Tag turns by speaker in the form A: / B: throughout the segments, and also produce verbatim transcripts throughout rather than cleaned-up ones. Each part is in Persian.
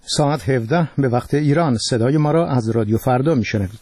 A: ساعت هفده به وقت ایران. صدای ما را از رادیو فردا میشنوید.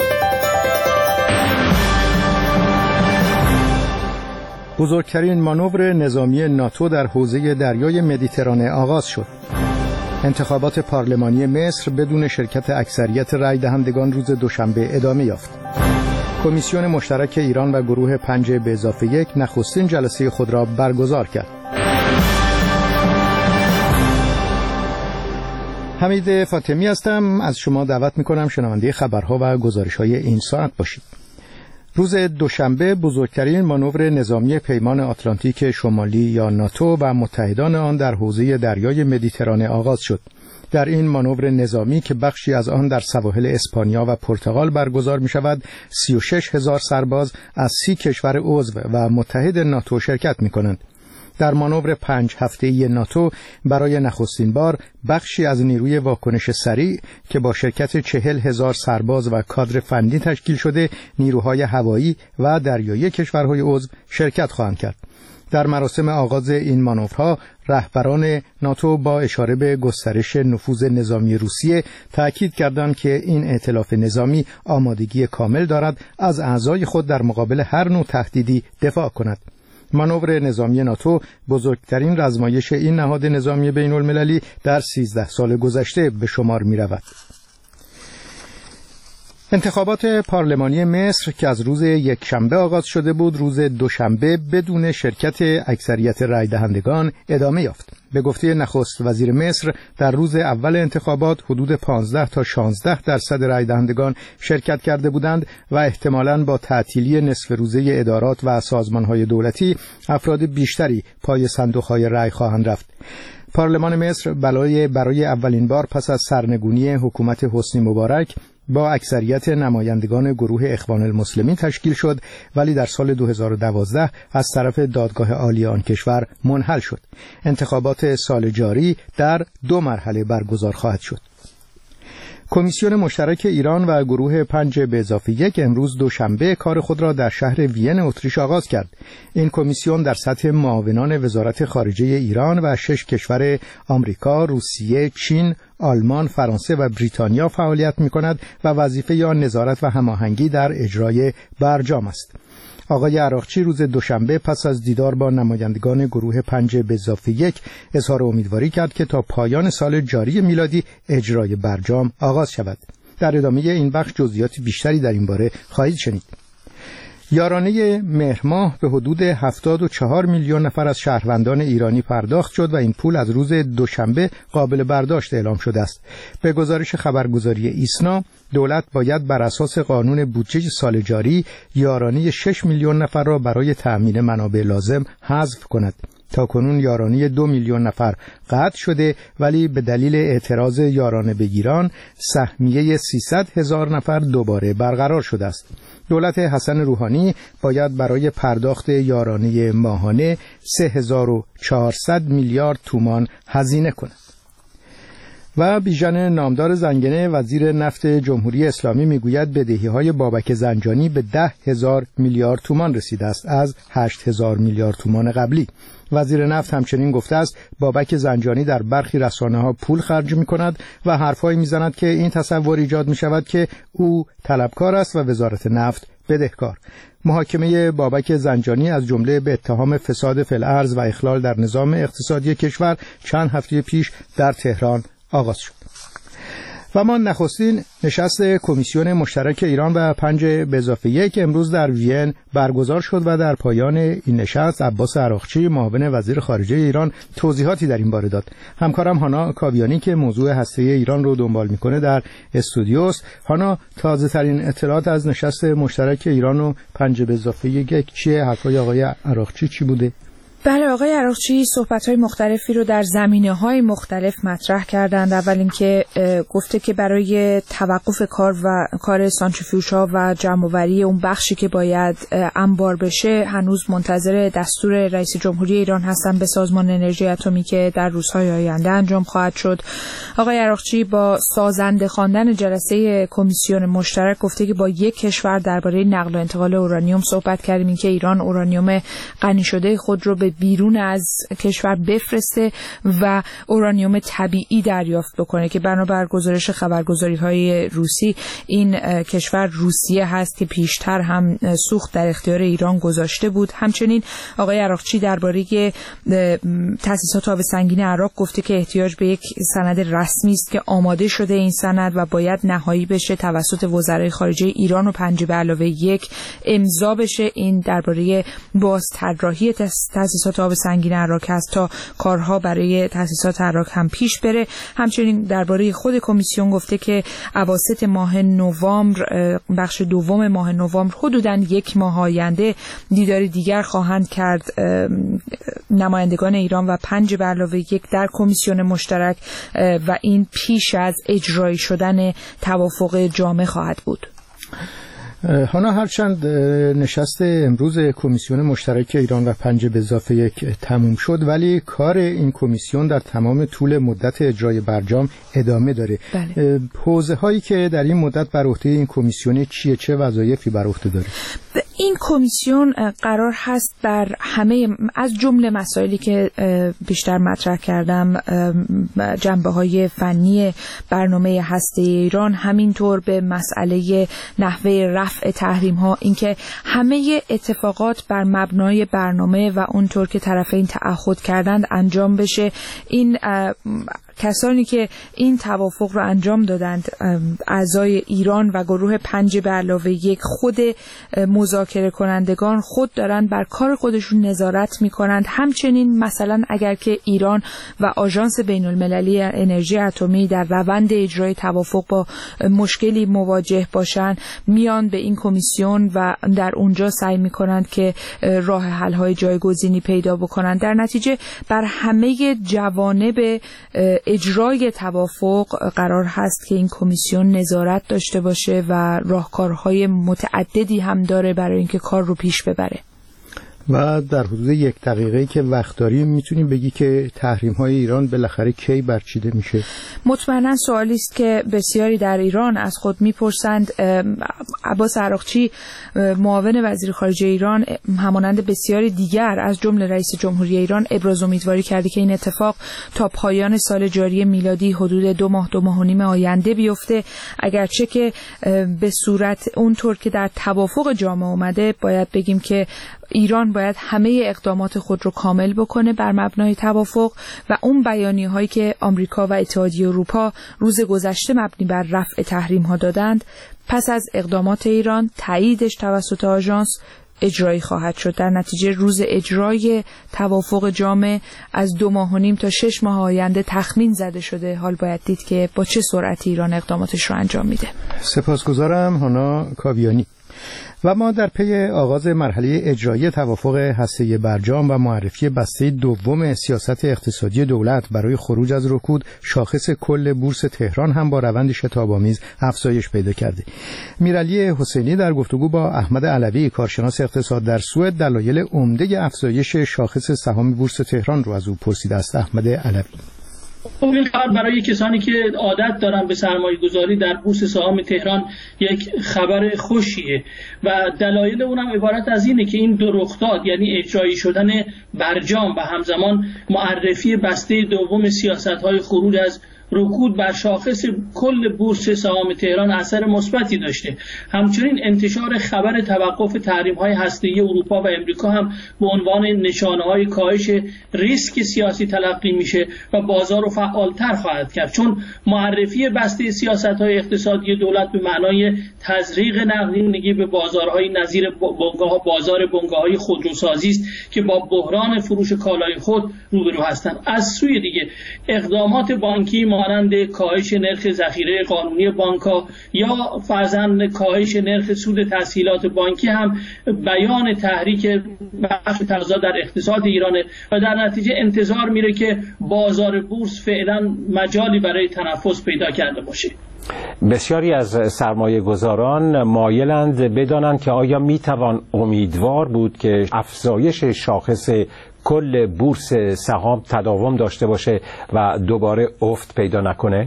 A: بزرگترین مانور نظامی ناتو در حوزه دریای مدیترانه آغاز شد. انتخابات پارلمانی مصر بدون شرکت اکثریت رای دهندگان روز دوشنبه ادامه یافت. کمیسیون مشترک ایران و گروه پنج به اضافه یک نخستین جلسه خود را برگزار کرد. حمید فاطمی هستم. از شما دعوت میکنم شنونده خبرها و گزارش‌های این ساعت باشید. روز دوشنبه بزرگترین مانور نظامی پیمان آتلانتیک شمالی یا ناتو و متحدان آن در حوزه دریای مدیترانه آغاز شد. در این مانور نظامی که بخشی از آن در سواحل اسپانیا و پرتغال برگزار می شود، سی و شش هزار سرباز از سی کشور عضو و متحد ناتو شرکت می کنند. در مانور پنج هفته‌ای ناتو برای نخستین بار بخشی از نیروی واکنش سریع که با شرکت چهل هزار سرباز و کادر فنی تشکیل شده، نیروهای هوایی و دریایی کشورهای عضو شرکت خواهند کرد. در مراسم آغاز این مانورها رهبران ناتو با اشاره به گسترش نفوذ نظامی روسیه تأکید کردند که این ائتلاف نظامی آمادگی کامل دارد از اعضای خود در مقابل هر نوع تهدیدی دفاع کند. مانور نظامی ناتو بزرگترین رزمایش این نهاد نظامی بین المللی در سیزده سال گذشته به شمار می رود. انتخابات پارلمانی مصر که از روز یک شنبه آغاز شده بود، روز دوشنبه بدون شرکت اکثریت رای دهندگان ادامه یافت. به گفته نخست وزیر مصر، در روز اول انتخابات حدود پانزده تا شانزده درصد رای دهندگان شرکت کرده بودند و احتمالاً با تعطیلی نصف روزه ادارات و سازمان‌های دولتی افراد بیشتری پای صندوق‌های رای خواهند رفت. پارلمان مصر برای برای اولین بار پس از سرنگونی حکومت حسنی مبارک با اکثریت نمایندگان گروه اخوان المسلمین تشکیل شد، ولی در سال دو هزار و دوازده از طرف دادگاه عالی آن کشور منحل شد. انتخابات سال جاری در دو مرحله برگزار خواهد شد. کمیسیون مشترک ایران و گروه پنج به اضافه یک امروز دوشنبه کار خود را در شهر وین اتریش آغاز کرد. این کمیسیون در سطح معاونان وزارت خارجه ایران و شش کشور آمریکا، روسیه، چین، آلمان، فرانسه و بریتانیا فعالیت می‌کند و وظیفه آن نظارت و هماهنگی در اجرای برجام است. آقای عراقچی روز دوشنبه پس از دیدار با نمایندگان گروه پنج به اضافه یک اظهار امیدواری کرد که تا پایان سال جاری میلادی اجرای برجام آغاز شود. در ادامه این بخش جزئیات بیشتری در این باره خواهید شنید. یارانه مهر ماه به حدود هفتاد و چهار میلیون نفر از شهروندان ایرانی پرداخت شد و این پول از روز دوشنبه قابل برداشت اعلام شده است. به گزارش خبرگزاری ایسنا، دولت باید بر اساس قانون بودجه سال جاری یارانه شش میلیون نفر را برای تأمین منابع لازم حذف کند. تاکنون یارانه دو میلیون نفر قطع شده، ولی به دلیل اعتراض یارانه بگیران سهمیه سیصد هزار نفر دوباره برقرار شده است. دولت حسن روحانی باید برای پرداخت یارانه ماهانه سه هزار و چهارصد میلیارد تومان هزینه کند. و بیژن نامدار زنگنه وزیر نفت جمهوری اسلامی میگوید بدهی‌های بابک زنجانی به ده هزار میلیارد تومان رسیده است از هشت هزار میلیارد تومان قبلی. وزیر نفت همچنین گفته است بابک زنجانی در برخی رسانه‌ها پول خرج می‌کند و حرفایی می‌زند که این تصور ایجاد می‌شود که او طلبکار است و وزارت نفت بدهکار. محاکمه بابک زنجانی از جمله به اتهام فساد فی الارض و اخلال در نظام اقتصادی کشور چند هفته پیش در تهران آغاز شد. و ما نخستین نشست کمیسیون مشترک ایران و پنج به اضافه یک امروز در وین برگزار شد و در پایان این نشست عباس عراقچی معاون وزیر خارجه ایران توضیحاتی در این باره داد. همکارم هانا کاویانی که موضوع هسته ایران رو دنبال میکنه در استودیوست. هانا، تازه ترین اطلاعات از نشست مشترک ایران و پنج به اضافه یک چیه؟ حرفای آقای عراقچی چی بوده؟
B: بله، آقای عراقچی صحبت‌های مختلفی رو در زمینه‌های مختلف مطرح کردند. اول اینکه گفته که برای توقف کار و کار سانتریفیوژها و جمع‌آوری اون بخشی که باید انبار بشه هنوز منتظر دستور رئیس جمهوری ایران هستن به سازمان انرژی اتمی که در روزهای آینده انجام خواهد شد. آقای عراقچی با سازنده خواندن جلسه کمیسیون مشترک گفته که با یک کشور درباره نقل و انتقال اورانیوم صحبت کردیم، اینکه ایران اورانیوم غنی شده خود رو به بیرون از کشور بفرسته و اورانیوم طبیعی دریافت بکنه که بنابر گزارش خبرگزاری‌های روسی این کشور روسیه هست که پیشتر هم سوخت در اختیار ایران گذاشته بود. همچنین آقای عراقچی درباره تأسیسات آب سنگین عراق گفته که احتیاج به یک سند رسمی است که آماده شده این سند و باید نهایی بشه، توسط وزرای خارجه ایران و پنج به علاوه یک امضا بشه. این درباره باز طراحی تأسیسات آب سنگین عراق است تا کارها برای تأسیسات عراق هم پیش بره. همچنین درباره خود کمیسیون گفته که اواسط ماه نوامبر، بخش دوم ماه نوامبر، حدوداً یک ماه آینده دیداری دیگر خواهند کرد نمایندگان ایران و پنج به علاوه یک در کمیسیون مشترک و این پیش از اجرایی شدن توافق جامع خواهد بود.
A: هانا، هرچند نشست امروز کمیسیون مشترک ایران و پنج به اضافه یک تموم شد، ولی کار این کمیسیون در تمام طول مدت اجرای برجام ادامه داره. بله. حوزه هایی که در این مدت بر عهده این کمیسیون چیه؟ چه وظایفی بر عهده داره؟
B: این کمیسیون قرار هست بر همه از جمله مسائلی که بیشتر مطرح کردم، جنبه‌های فنی برنامه هسته ایران، همینطور به مسئله نحوه رفع تحریم ها، اینکه همه اتفاقات بر مبنای برنامه و اونطور که طرفین تعهد کردند انجام بشه. این کسانی که این توافق رو انجام دادند، اعضای ایران و گروه پنج به علاوه یک، خود مذاکره کنندگان خود دارند بر کار خودشون نظارت میکنند. همچنین مثلا اگر که ایران و آژانس بین المللی انرژی اتمی در روند اجرای توافق با مشکلی مواجه باشند، میان به این کمیسیون و در اونجا سعی میکنند که راه حل های جایگزینی پیدا بکنند. در نتیجه بر همه جوانب اجرای توافق قرار هست که این کمیسیون نظارت داشته باشه و راهکارهای متعددی هم داره برای اینکه کار رو پیش ببره.
A: و در حدود یک دقیقه‌ای که وقت داریم میتونیم بگی که تحریم‌های ایران بالاخره کی برچیده میشه؟
B: مطمئنا سوالی است که بسیاری در ایران از خود میپرسند. عباس عراقچی، معاون وزیر خارجه ایران، همانند بسیاری دیگر از جمله رئیس جمهوری ایران، ابراز امیدواری کرده که این اتفاق تا پایان سال جاری میلادی حدود دو ماه دو ماه و نیم آینده بیفته، اگرچه که به صورت اونطور که در توافق جامع اومده باید بگیم که ایران باید همه اقدامات خود رو کامل بکنه بر مبنای توافق و اون بیانیه هایی که آمریکا و اتحادیه اروپا روز گذشته مبنی بر رفع تحریم ها دادند، پس از اقدامات ایران تاییدش توسط آژانس اجرایی خواهد شد. در نتیجه روز اجرای توافق جامع از دو ماه و نیم تا شش ماه آینده تخمین زده شده. حال باید دید که با چه سرعتی ایران اقداماتش رو انجام میده.
A: سپاسگزارم هانا کاویانی. و ما در پی آغاز مرحله اجرایی توافق هسته‌ای برجام و معرفی بسته دوم سیاست اقتصادی دولت برای خروج از رکود، شاخص کل بورس تهران هم با روند شتاب‌آمیز افزایش پیدا کرده. میرعلی حسینی در گفتگو با احمد علوی، کارشناس اقتصاد در سوئد، دلایل عمده افزایش شاخص سهام بورس تهران رو از او پرسیده است. احمد علوی:
C: این خبر برای کسانی که عادت دارن به سرمایه گذاری در بورس سهام تهران یک خبر خوشیه و دلایل اونم عبارت از اینه که این دو رخداد، یعنی اجرایی شدن برجام و همزمان معرفی بسته دوم سیاست‌های خروج از رکود بر شاخص کل بورس سهام تهران اثر مثبتی داشته. همچنین انتشار خبر توقف تحریم‌های هسته‌ای اروپا و امریکا هم به عنوان نشانه‌های کاهش ریسک سیاسی تلقی میشه و بازار رو فعالتر خواهد کرد، چون معرفی بسته سیاست‌های اقتصادی دولت به معنای تزریق نقدینگی به بازارهای نظیر بنگاه بازار بنگاه‌های خودروسازی است که با بحران فروش کالای خود روبرو هستند. از سوی دیگه اقدامات بانکی مانند کاهش نرخ ذخیره قانونی بانک‌ها یا فرضاً کاهش نرخ سود تسهیلات بانکی هم بیان تحریک بخش تقاضا در اقتصاد ایرانه و در نتیجه انتظار میره که بازار بورس فعلا مجالی برای تنفس پیدا کرده باشه.
D: بسیاری از سرمایه گذاران مایلند بدانند که آیا میتوان امیدوار بود که افزایش شاخص کل بورس سهام تداوم داشته باشه و دوباره افت پیدا نکنه؟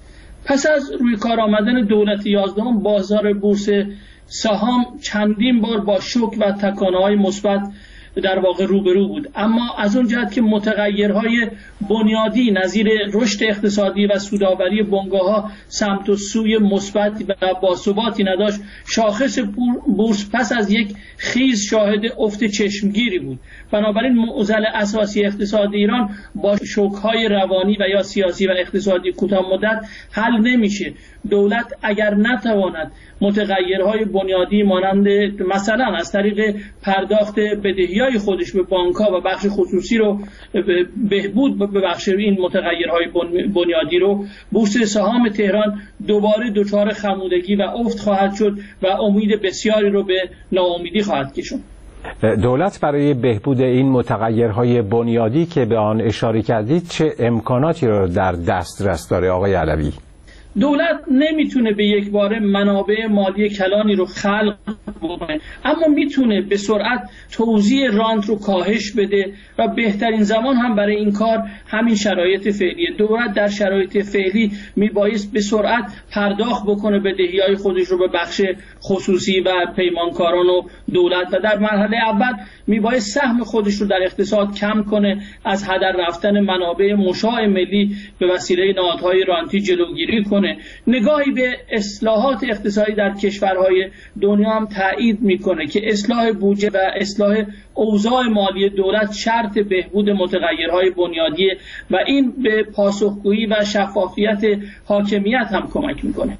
C: پس از روی کار آمدن دولت یازدهم، بازار بورس سهام چندین بار با شوک و تکانه‌های مثبت در واقع روبرو بود. اما از اون جهت که متغیرهای بنیادی نظیر رشد اقتصادی و سودآوری بنگاه‌ها سمت و سوی مثبت و باثباتی نداشت، شاخص بورس پس از یک خیز شاهد افت چشمگیری بود. بنابراین معضل اساسی اقتصاد ایران با شوک‌های روانی و یا سیاسی و اقتصادی کوتاه مدت حل نمیشه. دولت اگر نتواند متغیرهای بنیادی مانند مثلا از طریق پرداخت بدهی‌های خودش به بانک‌ها و بخش خصوصی رو بهبود ببخشه این متغیرهای بنیادی رو، بورس سهام تهران دوباره دچار خمودگی و افت خواهد شد و امید بسیاری رو به ناامیدی خواهد کشوند.
D: دولت برای بهبود این متغیرهای بنیادی که به آن اشاره کردید چه امکاناتی رو در دسترس داره آقای علوی؟
C: دولت نمیتونه به یک باره منابع مالی کلانی رو خلق بکنه، اما میتونه به سرعت توزیع رانت رو کاهش بده و بهترین زمان هم برای این کار همین شرایط فعلیه. دولت در شرایط فعلی میبایست به سرعت پرداخت بکنه بدهی‌های خودش رو به بخش خصوصی و پیمانکاران و دولت و در مرحله اول میبایست سهم خودش رو در اقتصاد کم کنه، از هدر رفتن منابع مشاع ملی به وسیله نهادهای رانتی جلوگیری کنه. نگاهی به اصلاحات اقتصادی در کشورهای دنیا هم تایید میکنه که اصلاح بودجه و اصلاح اوضاع مالی دولت شرط بهبود متغیرهای بنیادیه و این به پاسخگویی و شفافیت حاکمیت هم کمک میکنه.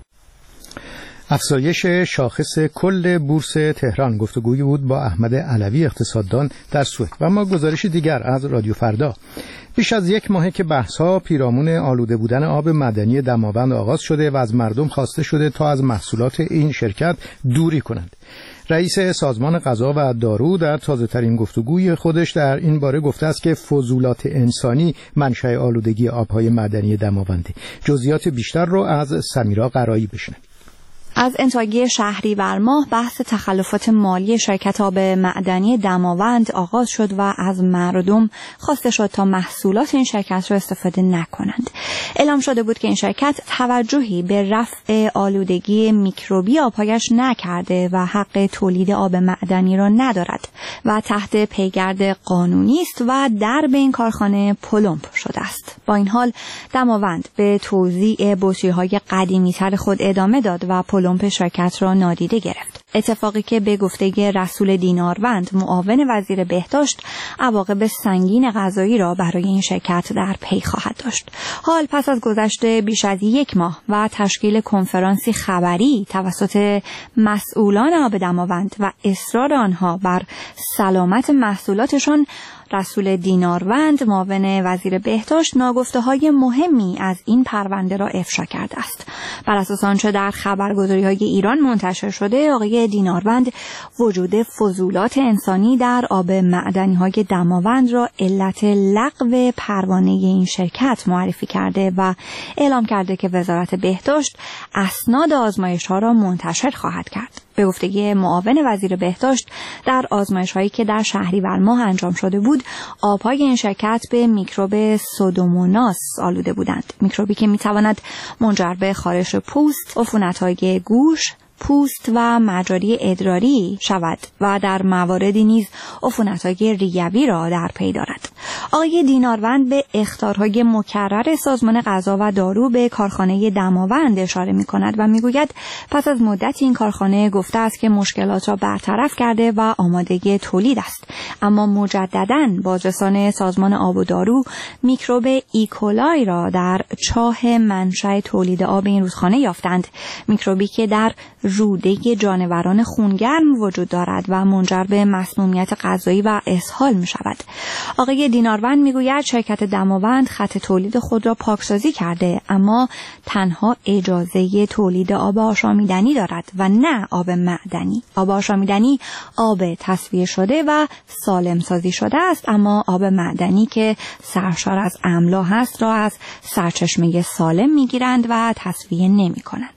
A: افزایش شاخص کل بورس تهران گفتگویی بود با احمد علوی اقتصاددان در سوئد. و ما گزارش دیگر از رادیو فردا. بیش از یک ماهه که بحث‌ها پیرامون آلوده بودن آب معدنی دماوند آغاز شده و از مردم خواسته شده تا از محصولات این شرکت دوری کنند. رئیس سازمان غذا و دارو در تازه‌ترین گفتگوی خودش در این باره گفته است که فضولات انسانی منشأ آلودگی آب‌های معدنی دماونده. جزئیات بیشتر رو از سمیرا قرایی بشنوید.
E: از انتاگی شهریور ماه بحث تخلفات مالی شرکت آب معدنی دماوند آغاز شد و از مردم خواسته شد تا محصولات این شرکت را استفاده نکنند. اعلام شده بود که این شرکت توجهی به رفع آلودگی میکروبی آبهایش نکرده و حق تولید آب معدنی را ندارد و تحت پیگرد قانونی است و درب این کارخانه پلمپ شده است. با این حال دماوند به توزیع بطری‌های قدیمی‌تر خود ادامه داد و پلمپ شرکت را نادیده گرفت. اتفاقی که به گفته رسول دیناروند معاون وزیر بهداشت عواقب سنگین قضایی را برای این شرکت در پی خواهد داشت. حال پس از گذشت بیش از یک ماه و تشکیل کنفرانسی خبری توسط مسئولان آب دماوند و اصرار آنها بر سلامت محصولاتشان، رسول دیناروند معاون وزیر بهداشت ناگفته‌های مهمی از این پرونده را افشا کرده است. بر اساس آنچه در خبرگزاری‌های ایران منتشر شده، آقای دیناروند وجود فضولات انسانی در آب معدنی‌های دماوند را علت لغو پروانه این شرکت معرفی کرده و اعلام کرده که وزارت بهداشت اسناد آزمایش‌ها را منتشر خواهد کرد. به گفته معاون وزیر بهداشت، در آزمایش‌هایی که در شهریور ماه انجام شده بود، آب‌های این شرکت به میکروب سودوموناس آلوده بودند. میکروبی که می‌تواند منجر به خارش پوست، عفونت‌های گوش، پوست و مجاری ادراری شود و در مواردی نیز عفونت‌های ریوی را در پی دارد. آقای دیناروند به اخطارهای مکرر سازمان غذا و دارو به کارخانه دماوند اشاره می‌کند و می‌گوید پس از مدت این کارخانه گفته است که مشکلات را برطرف کرده و آماده تولید است، اما مجدداً بازرسان سازمان آب و دارو میکروب ایکولای را در چاه منشأ تولید آب این رودخانه یافتند. میکروبی که در روده جانوران خونگرم وجود دارد و منجر به مسمومیت غذایی و اسهال می شود. آقای دیناروند می گوید شرکت دماوند خط تولید خود را پاکسازی کرده، اما تنها اجازه تولید آب آشامیدنی دارد و نه آب معدنی. آب آشامیدنی آب تصفیه شده و سالم سازی شده است، اما آب معدنی که سرشار از املا هست را از سرچشمه سالم می گیرند و تصفیه نمی کنند.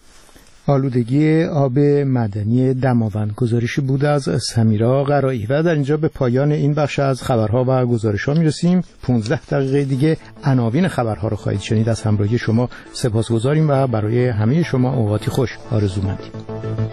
A: آلودگی آب معدنی دماوند گزارشی بود از سمیرا قرایی. و در اینجا به پایان این بخش از خبرها و گزارش‌ها میرسیم. پانزده دقیقه دیگه عناوین خبرها رو خواهید شنید. از همراهی شما سپاسگزاریم و برای همه شما اوقاتی خوش آرزو مندیم.